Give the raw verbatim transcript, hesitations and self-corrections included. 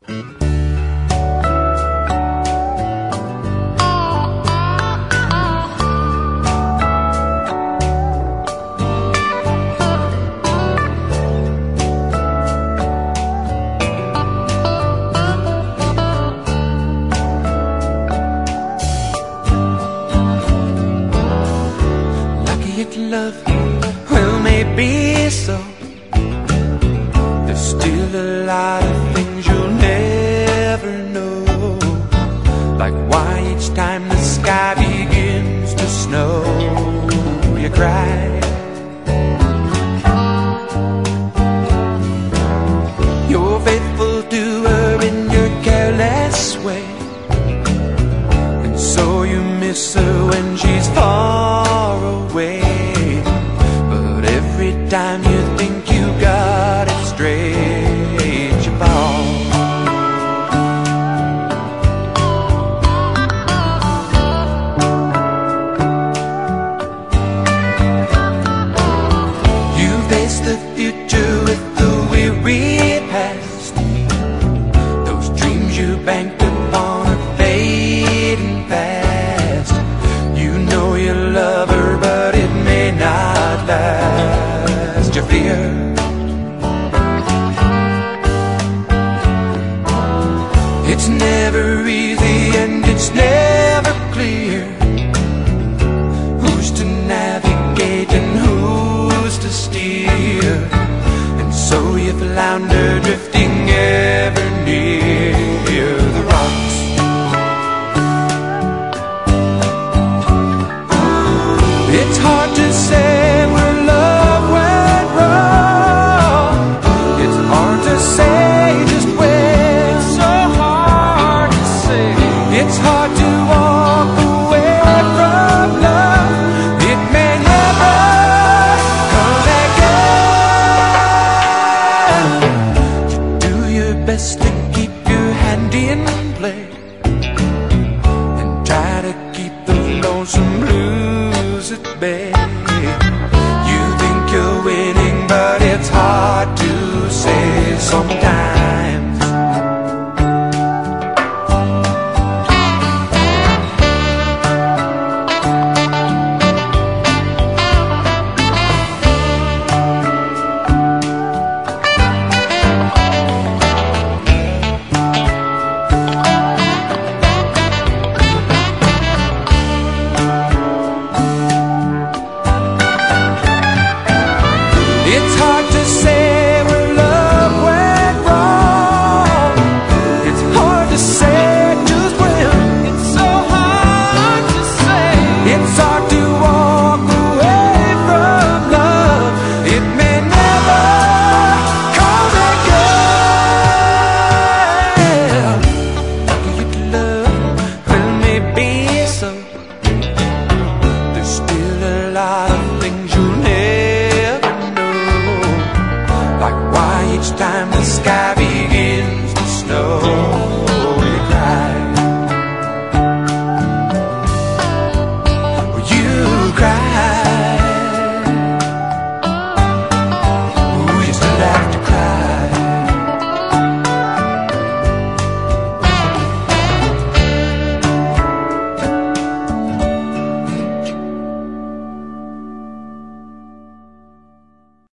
Love, well, maybe so. There's still a lot of things you'll never know, like why each time the sky begins to snow, you cry. You're faithful to her in your careless way, and so you miss her when she's far away. Every time you think you got it straight, you fall. You face the future with the weary past. Those dreams you banked upon are fading fast. You know you love her, but it may not last. Your fear, it's never easy and it's never clear who's to navigate and who's to steer, and so you flounder, drifting ever near the rocks. It's hard to say to keep your hand in play and try to keep those lonesome blues at bay. You think you're winning, but it's hard to say sometimes. It's hard to say where love went wrong. It's hard to say just when. It's so hard to say. It's hard to walk away from love. It may never come again. Lucky you love, well, maybe so. There's still a lot of things you'll never. Each time the sky